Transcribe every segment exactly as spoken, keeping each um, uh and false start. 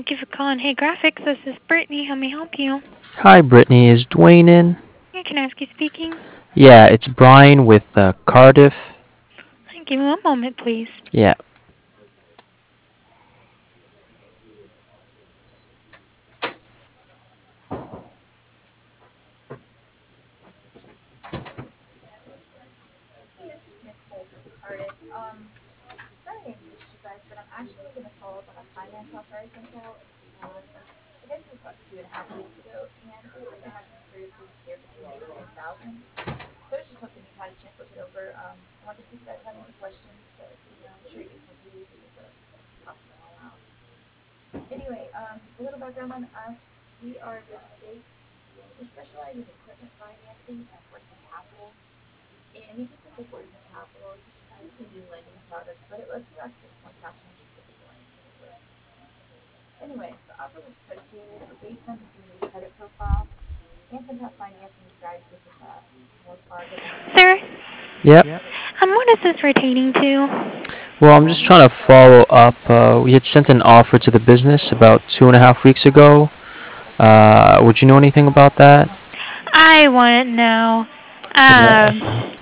Thank you for calling Hey Graphics. This is Brittany. How may I help you? Hi, Brittany. Is Dwayne in? Yeah, can I ask you speaking? Yeah, it's Brian with uh, Cardiff. Give me one moment, please. Yeah. Hey, this is Nicole from Cardiff. Um, sorry I missed you guys, but I'm actually going to follow up on a finance offer I sent out. Um, I guess it was about two and a half weeks ago, and it looks like I have some pre-approved here for two hundred twenty thousand. So I was just hoping you had a chance to look it over. Um, I wanted to see if you guys had any questions, but you know, I'm sure you get confused with the talking it all out. Anyway, um, a little background on us. We are Real Estate. We specialize in equipment financing and working capital. And we just simply working capital. It's just kind of a new lending product, but it lets you access more cash than just typical lending would. Anyway, the offer was put to you based on seeing your credit profile and some past financing you guys did with uh, Wells Fargo back in Sir, May. Yep. um, what is this pertaining to? Well, I'm just trying to follow up. Uh, we had sent an offer to the business about two and a half weeks ago. Uh, would you know anything about that? I want to know. Yeah. Um,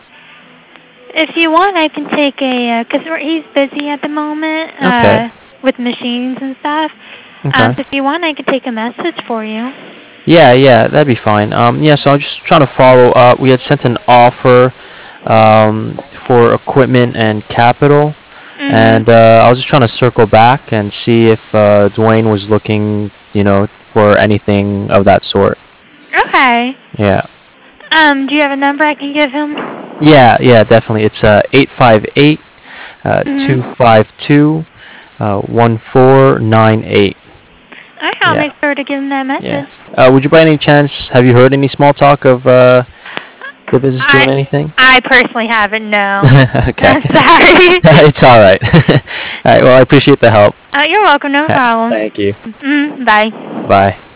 if you want, I can take a, because he's busy at the moment Okay. uh, with machines and stuff. Um, Okay. so if you want, I can take a message for you. Yeah, yeah, that'd be fine. Um, yeah, so I'm just trying to follow up. We had sent an offer um, for equipment and capital, Mm-hmm. and uh, I was just trying to circle back and see if uh, Dwayne was looking, you know, for anything of that sort. Okay. Yeah. Um, do you have a number I can give him? Yeah, yeah, definitely. It's uh eight five eight uh two Mm-hmm. five two uh one four nine eight. Okay, I'll Yeah. make sure to give him that Yeah. message. Uh, would you by any chance have you heard any small talk of uh the business I doing anything? I personally haven't, no. Okay. I'm sorry. It's all right. All right. Well, I appreciate the help. Uh, you're welcome, no Uh, problem. Thank you. Mm, bye. Bye.